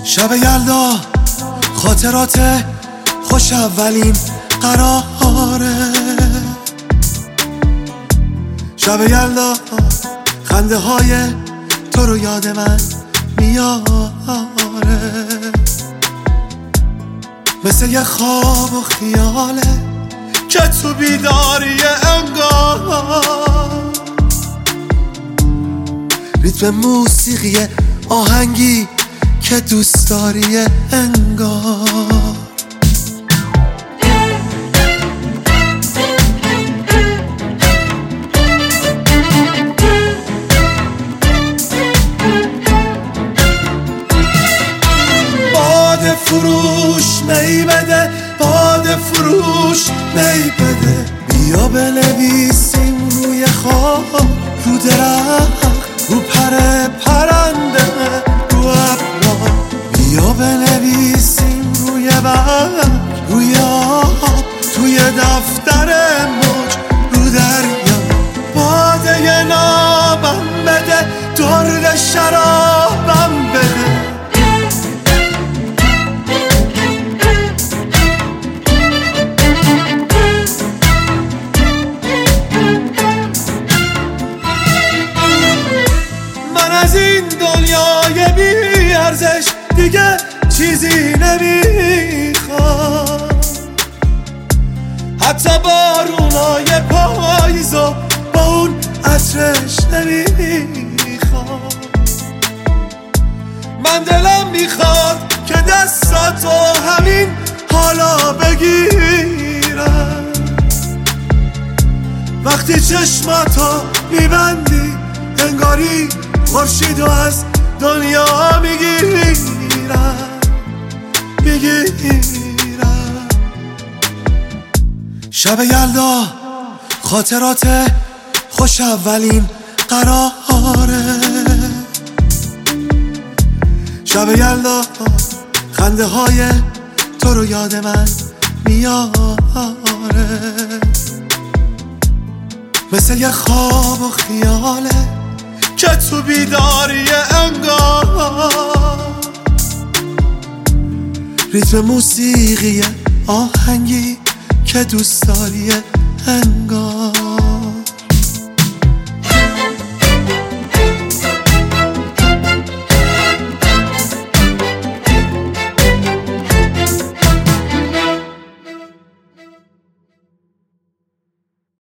شب یلدا خاطرات خوش اولین قراره. شب یلدا خنده های تو رو یاد من میاره، مثل یه خواب و خیاله که تو بیداری انگار. ریتم موسیقی آهنگی که دوست داری انگار. باد فروش می بده، باد فروش می بده. بیا بنویسیم روی خواب، رو درخت، رو پر پرنده، رو ابرا. بیا بنویسیم روی برگ، روی آب، توی دفتر موج، رو دریا. باده نابم بده، درد شرابم بده. از این دنیای بی ارزش دیگه چیزی نمیخوام، حتی بارونای پاییزو با اون عطرش نمیخوام. من دلم میخواد که دستاتو همین حالا بگیرم، وقتی چشماتو میبندی انگاری خورشیدو از دنیا میگیرم. شب یلدا خاطرات خوش اولین قراره. شب یلدا خنده های تو رو یاد من میاره، مثل یه خواب و خیاله که تو بیداری انگار. ریتم موسیقی آهنگی که دوست داری انگار.